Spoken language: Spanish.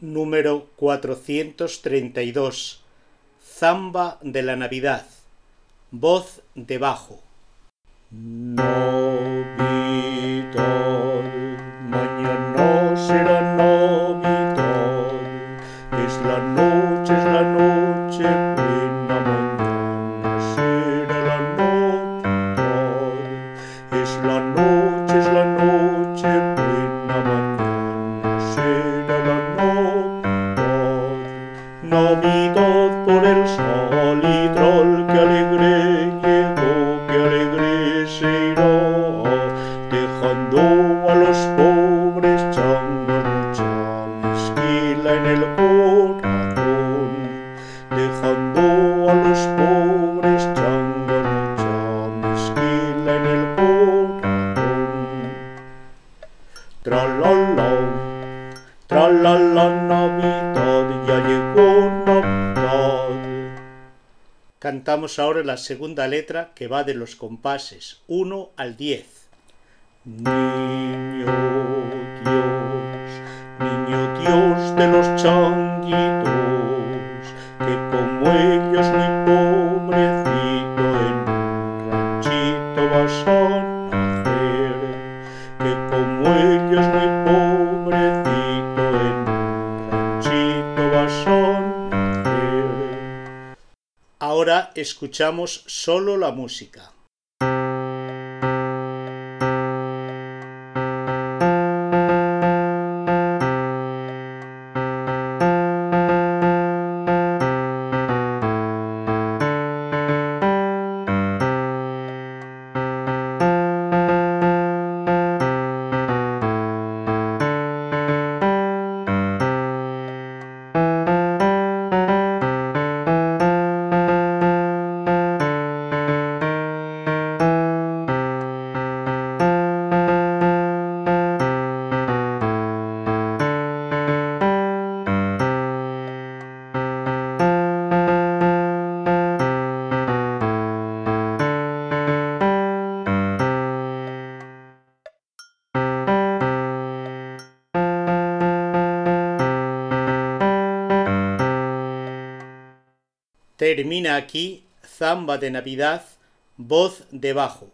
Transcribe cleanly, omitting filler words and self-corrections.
Número 432. Zamba de la Navidad. Voz de bajo. Navidad, mañana será Navidad, es la noche buena, mañana será la Navidad, es la noche buena, mañana será la Navidad. Navidad por el salitral, que alegre llegó, que alegre se irá, dejando a los pobres changos mucha mezquila en el corazón, dejando a los pobres changos mucha mezquila en el corazón. Tralala, Navidad, ya llegó Navidad. Cantamos ahora la segunda letra, que va de los compases 1 al 10. Niño Dios de los changuitos, que como ellos muy pobrecito en un ranchito vas a nacer, que como ellos muy pobrecito en un ranchito vas a nacer. Ahora escuchamos solo la música. Termina aquí Zamba de Navidad, voz de bajo.